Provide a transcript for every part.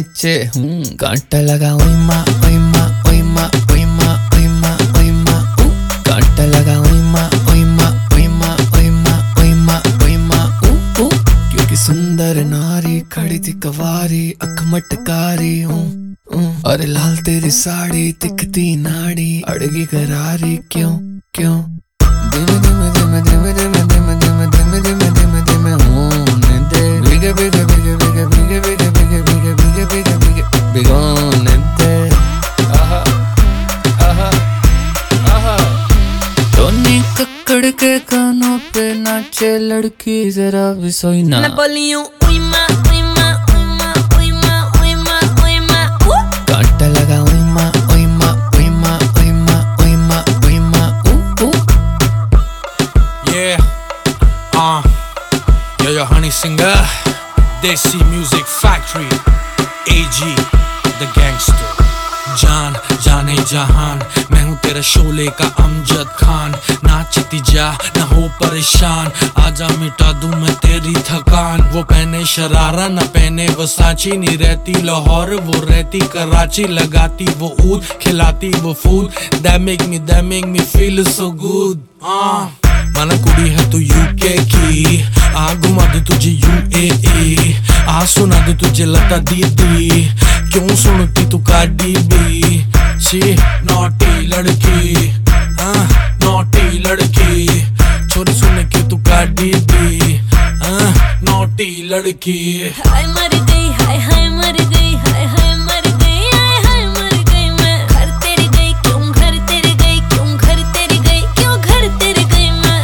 नीचे कांटा लगा ओई माँ ओई माँ ओई माँ ओई माँ ओई माँ ओई माँ कांटा लगा ओई माँ ओई माँ ओई माँ ओई माँ ओई माँ ओई माँ क्योंकि सुंदर नारी खड़ी थी कवारी अख मटकारी अरे लाल तेरी साड़ी दिखती नाड़ी अड़गी करारी क्यों क्यों धीमे धीमे धीमे धीमे धीमे धीमे धीमे धीमे धीमे धीमे धीमे होने दे भीगे भीगे भीगे भीगे भीगे भीगे भीगे भीगे भीगे भीगे भीगे भिगोने दे आहा आहा आहा टोनी कक्कड़ के कानों पे नाचे लड़की जरा भी सोई ना मैं बोली हूँ ओई माँ ओई माँ ओई माँ ओई माँ ओई माँ ओई माँ कांटा लगा ओई माँ ओई माँ ओई माँ ओई माँ ओई माँ ओई माँ Yo, Honey Singer, Desi Music Factory, AG, The Gangster, जान जाने जहान, मैं हूँ तेरा शोले का अमजद खान, नाचती जा ना हो परेशान, आजा मिटा दूं मैं तेरी थकान। वो पहने शरारा ना पहने वसाची, नहीं रहती लाहौर वो रहती कराची, लगाती वो ऊद खिलाती वो food, that make me feel so good। माना कुड़ी है तू यूके की, आ घुमा दे तुझे UAE, आ सुना दे तुझे लता दीदी, क्यों सुनती तू कार्डी बी, शी नॉटी लड़की, नॉटी लड़की, छोरी सुन के तू कार्डी बी, नॉटी लड़की। हाय मर गई हाय हाय मर गई हाय हाय मर गई हाय हाय मर गई मैं, घर तेरी गई क्यों घर तेरी गई क्यों घर तेरी गई क्यों घर तेरी गई मैं।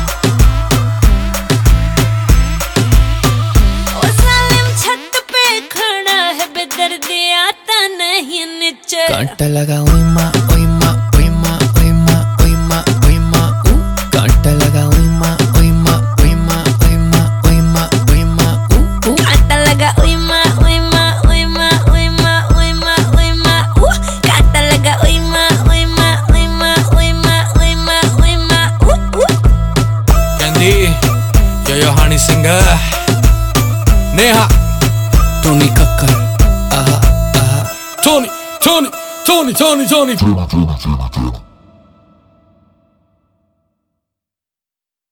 ओ सालिम छत पे खड़ा है बेदर्दी आता नहीं नीचे, कांटा लगा ओई माँ ओई माँ ओई माँ ओई माँ ओई माँ ओई माँ कांटा लगा ओई माँ ओई माँ ओई माँ ओई माँ ओई माँ ओई माँ कांटा लगा ओई माँ ओई माँ ओई माँ ओई माँ ओई माँ ओई माँ कांटा लगा ओई माँ ओई माँ ओई माँ ओई माँ ओई माँ ओई माँ Candy, yo, Honey Singer, Neha, Tony Kakkar आहा आहा Tony।